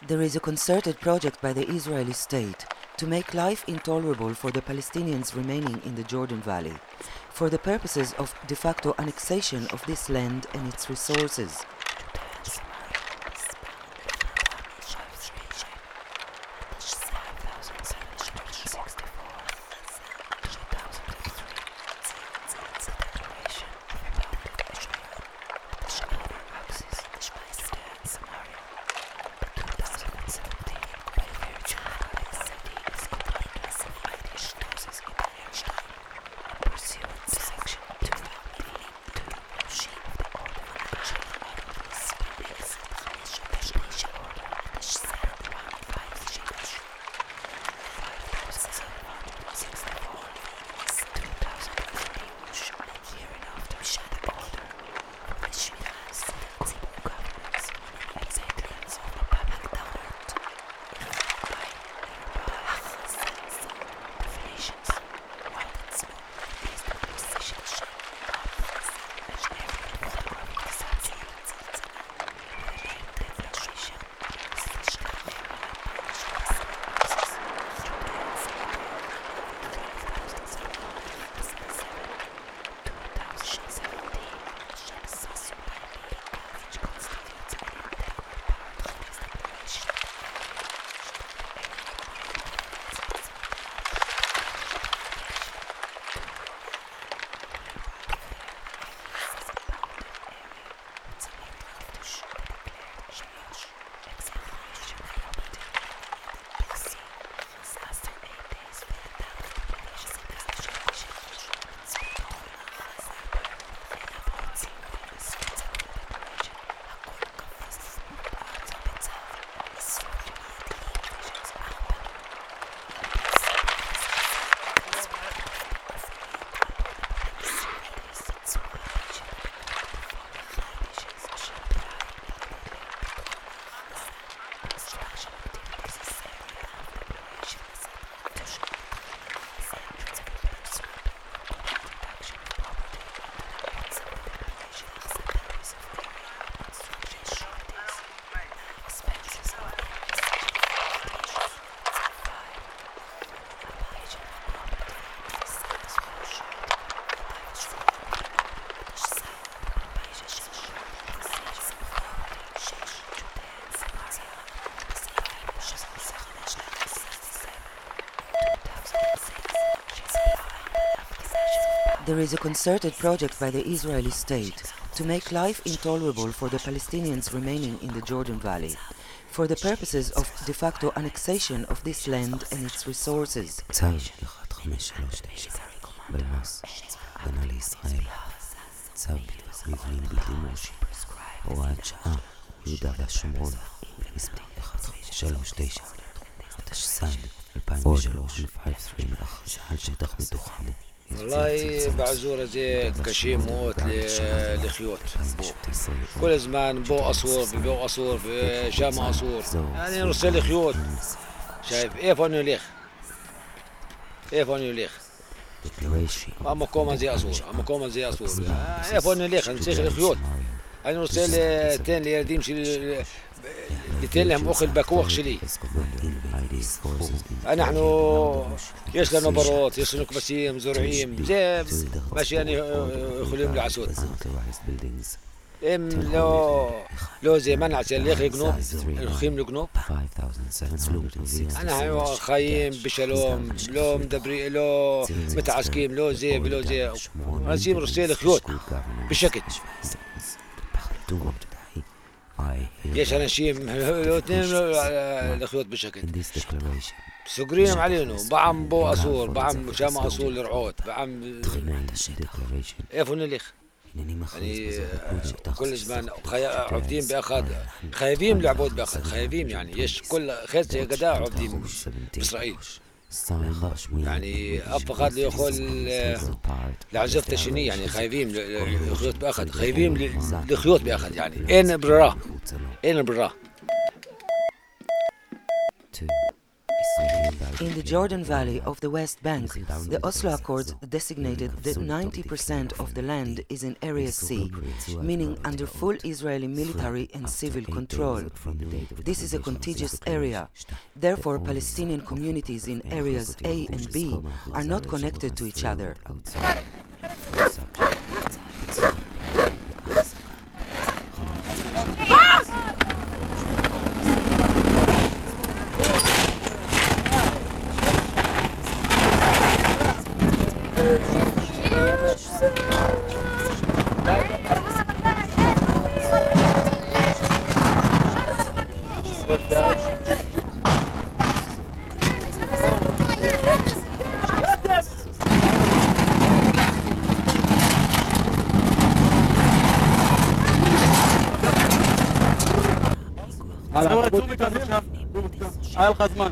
There is a concerted project by the Israeli state to make life intolerable for the Palestinians remaining in the Jordan Valley, for the purposes of de facto annexation of this land and its resources. There is a concerted project by the Israeli state to make life intolerable for the Palestinians remaining in the Jordan Valley, for the purposes of de facto annexation of this land and its resources. צו 1539 בלמ"ס, הגנה לישראל, צו מבנים בלתי מורשים, הוראת שעה, יהודה והשומרון, מספר 139, התשס"ד 2003, על שטח מתוחם. والله بعزورة زي كشي موت لخيوط كل زمان بو أصور في شام أصور يعني نرسل خيوط شايف ايه فانو ليخ اما كوما زي أصور ايه فانو ليخ نسيخ الخيوط يعني نرسل تين ليرديم لتين لهم أخي البكوخ شلي نحن يش لنا بروت يش لنا كبسيم زرعيم زي ماشي يعني يخليهم العسود لو زي منع سليخ يقنوب الخيم القنوب أنا خايم بشلوم لو مدبري لو متعسكيم لو زي نسيم رسيل خيوط بشكل يش أناشيم لو اثنين الخيوط بشكل سكرينهم علينا بعم بو أصور بعم شام أصور لرعوت بعم إيفون الليخ يعني كل زمان عبدين بأخذ خايفين لعبود بأخذ خايفين يعني يش كل خيز قداء عبدين بإسرائيل يعني أفقد لي يقول لعزفت الشني يعني خايفين لخيوط بأخذ خايفين لخيوط بأخذ يعني أين برا In the Jordan Valley of the West Bank, the Oslo Accords designated that 90% of the land is in Area C, meaning under full Israeli military and civil control. This is a contiguous area. Therefore, Palestinian communities in areas A and B are not connected to each other. היה לך זמן.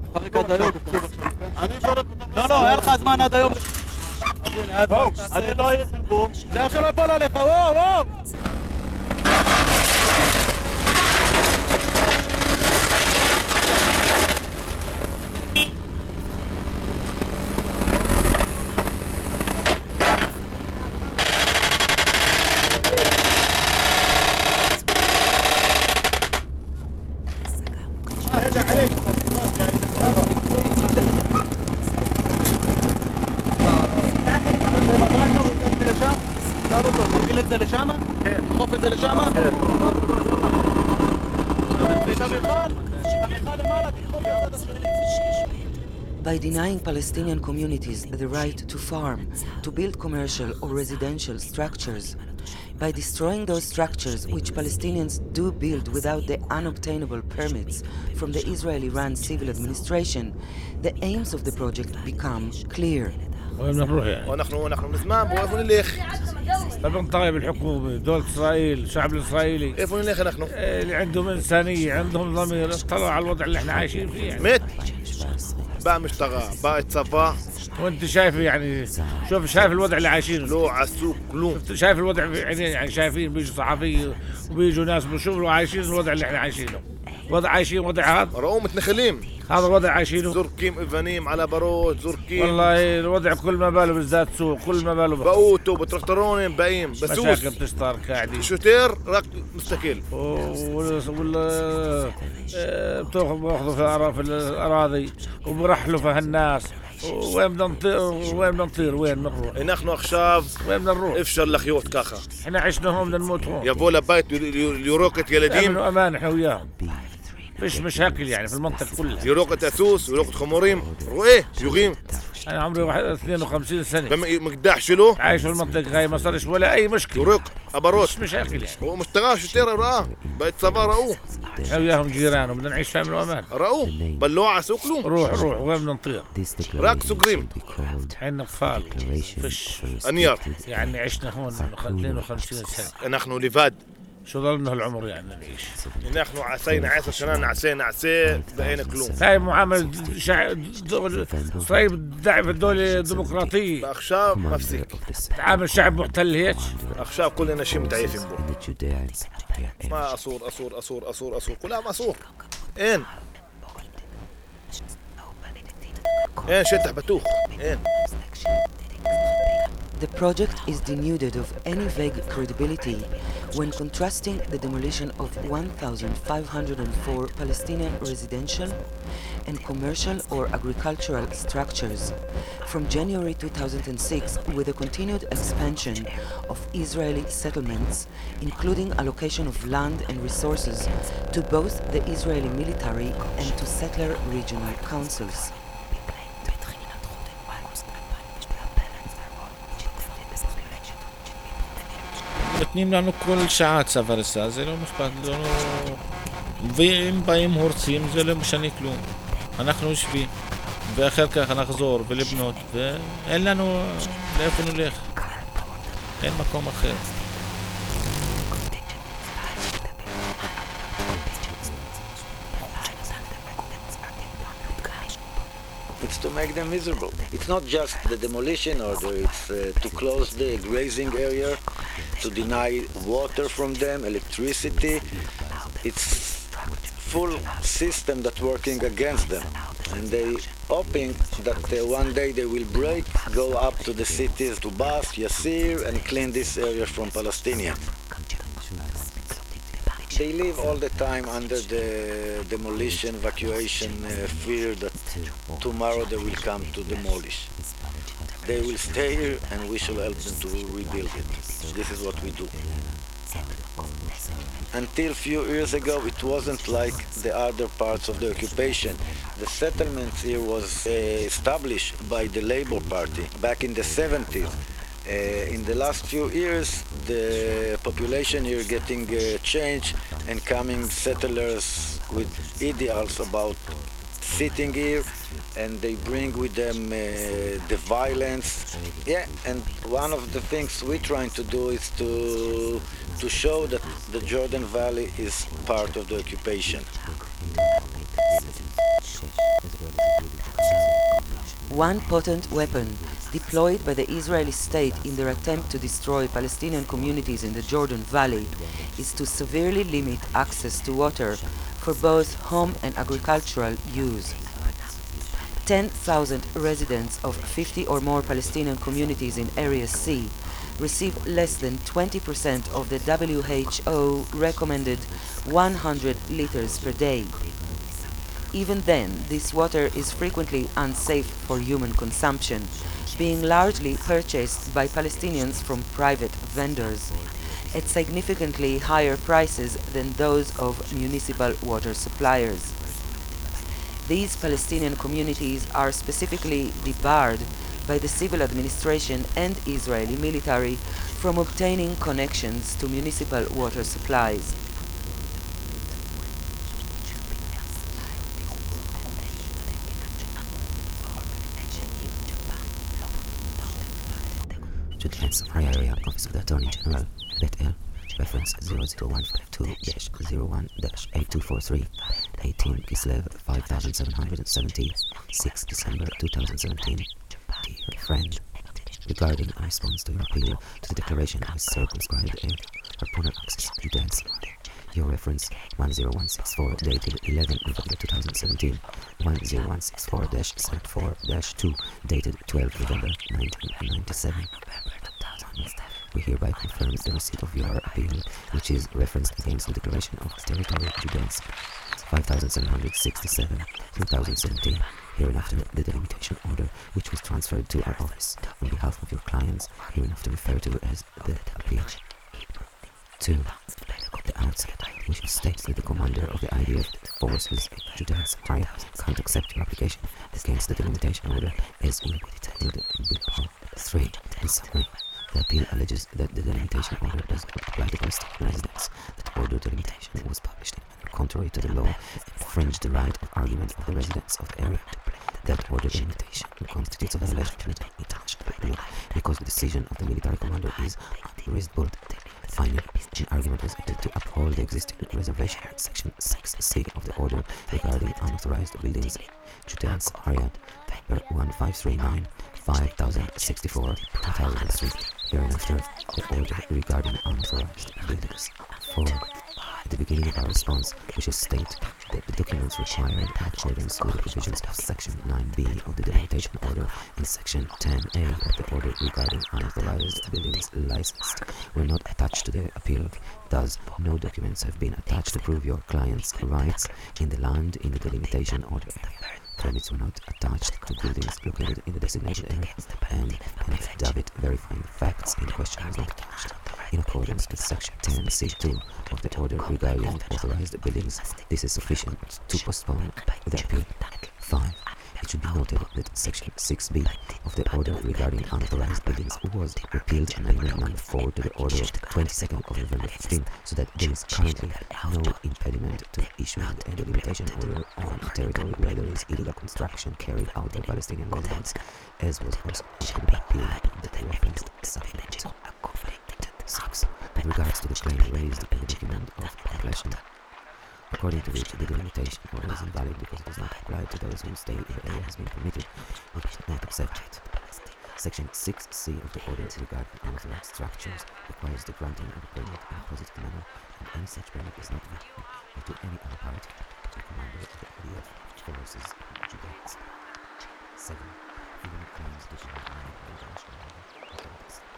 לא, היה לך זמן עד היום. אני לא אהיה סיפור. זה עכשיו לא יפול עליך, וואו! By denying Palestinian communities the right to farm, to build commercial or residential structures, by destroying those structures which Palestinians do build without the unobtainable permits from the Israeli-run civil administration, the aims of the project become clear. ونحن مزمان وين نليخ بنطالب الحكومة دولة إسرائيل الشعب الإسرائيلي كيف نليخ نحن اللي عندهم إنسانية عندهم ضمير اطلعوا على الوضع اللي احنا عايشين فيه يعني. مت بقى مشتغل بقى اتصفى وانت شايف يعني شايف الوضع اللي عايشينه لو على السوق كلهم شايف الوضع يعني شايفين بيجوا صحفيين وبيجوا ناس بيشوفوا عايشين الوضع اللي احنا عايشينه وضع عايشين وضع هذا رؤوا متنخلين هذا الوضع عايشينه زركيم إفانيم على باروت زركيم والله الوضع كل ما باله بالذات سوق كل ما باله بقوتوا بتركترونين باقيين بسوس مشاكل بتشتغل قاعدين شوتير راك مستقل بتاخذوا في الأراضي وبرحلوا في هالناس وين بدنا نطير وين بنروح نحن أخشاب وين بدنا نروح افشل لخيوط كاخا احنا عشنا هون بدنا نموت هون يبوا لبيت يروقت يلدين امن وامان احنا وياهم فيش مشاكل يعني في المنطقة كلها يروقت أسوس ويروقت خموريم ايه يغيم انا عمري 52 سنة مقداح شلو عايش في المنطقة هاي ما صارش ولا اي مشكلة يروق أباروت مش مشاكل يعني ومشتغل شوتير رأى بيت صبا رأوه احنا وياهم جيران وبدنا نعيش في امن وامان رأوه بلوعة سوكلو روح وين بدنا نطير راك سوكريم عنا اطفال فيش انيار يعني عشنا هون 52 سنة نحن لفاد شو ضلنا هالعمر يعني نعيش نحن عسينا 10 سنين عسينا بقينا كلهم هاي معاملة إسرائيل بتدعي في الدولة الديمقراطية أخشاب مفسك تعامل شعب محتل هيك أخشاب كلنا شيء متعيفين بو ما أصور كلها ما أصور إين شتح بتوخ إين The project is denuded of any vague credibility when contrasting the demolition of 1,504 Palestinian residential and commercial or agricultural structures from January 2006 with the continued expansion of Israeli settlements, including allocation of land and resources to both the Israeli military and to settler regional councils. נותנים לנו כל שעה צו הריסה, זה לא משפט, ואם באים הורסים זה לא משנה כלום. אנחנו יושבים, ואחר כך נחזור ולבנות, ואין לנו לאיפה נלך. אין מקום אחר. It's to make them miserable. It's not just the demolition order, it's to close the grazing area, to deny water from them, electricity. It's full system that's working against them. and they hoping that one day they will break, go up to the cities to Bas, Yassir, and clean this area from Palestinians. They live all the time under the demolition, evacuation fear that tomorrow they will come to demolish. They will stay here and we shall help them to rebuild it. This is what we do. Until few years ago, it wasn't like the other parts of the occupation. The settlement here was established by the Labour Party back in the 70s. In the last few years, the population here getting changed and coming settlers with ideals about sitting here, and they bring with them the violence. Yeah, and one of the things we're trying to do is to show that the Jordan Valley is part of the occupation. One potent weapon deployed by the Israeli state in their attempt to destroy Palestinian communities in the Jordan Valley is to severely limit access to water for both home and agricultural use. 10,000 residents of 50 or more Palestinian communities in Area C receive less than 20% of the WHO recommended 100 liters per day. Even then, this water is frequently unsafe for human consumption, being largely purchased by Palestinians from private vendors at significantly higher prices than those of municipal water suppliers. These Palestinian communities are specifically debarred by the civil administration and Israeli military from obtaining connections to municipal water supplies. Judeans Area Office of the Attorney General, Bet El, reference 00152-01-8243, 18 Kislev 5776 December 2017. Dear friend, regarding a response to your appeal to the declaration of a circumscribed area for Polar access to Judeans, your reference 10164 dated 11 November 2017, 10164-74-2 dated 12 November 1997. We hereby confirm the receipt of your appeal, which is referenced against the declaration of territory Judeans 5767 2017, hereinafter the delimitation order which was transferred to our office on behalf of your clients, hereinafter referred to as the appeal. 2. At the outset, we should state that the commander of the IDF forces, Judeans Area, can't accept your application against the delimitation order as we detailed below. 3. In summary, the appeal alleges that the delimitation order does not apply to Palestinian residents, that order delimitation was published in manner contrary to the law and infringed the right of argument of the residents of the area, that order delimitation constitutes a violation of international law because the decision of the military commander is unreasonable. Finally, an argument was added to uphold the existing reservation in Section 6C of the order regarding unauthorized buildings, Judeans Area, paper 1539, 5064, 2003, hereinafter the order regarding unauthorized buildings. 4. At the beginning of our response, we shall state that the documents required in accordance with the provisions of Section 9B of the delimitation order and Section 10A of the order regarding unauthorized buildings licensed were not attached to the appeal. Thus, no documents have been attached to prove your client's rights in the land in the delimitation order. Permits were not attached to buildings located in the designated area, and an affidavit verifying facts in question was not attached. In accordance with Section 10C2 of the order regarding authorized buildings, this is sufficient to postpone the appeal. 5. It should be noted that Section 6B of the order regarding unauthorized buildings was repealed in Amendment Number 4 to the order of 22nd of November 15, so that there is currently no impediment to issuing a delimitation order on a territory where there is illegal construction carried out by Palestinian residents, as was also repealed in the referenced supplement. 6. With regards to the claim raised in the document of completion, according to which the delimitation order is invalid because it does not apply to those whose stay in the area has been permitted, we should not accept it. Section 6C of the order regarding unauthorized structures requires the granting of a permit in a positive manner, and any such permit is not valid to any other party to the commander of the IDF. forces Judeans. 7. Even claims that you have made international law.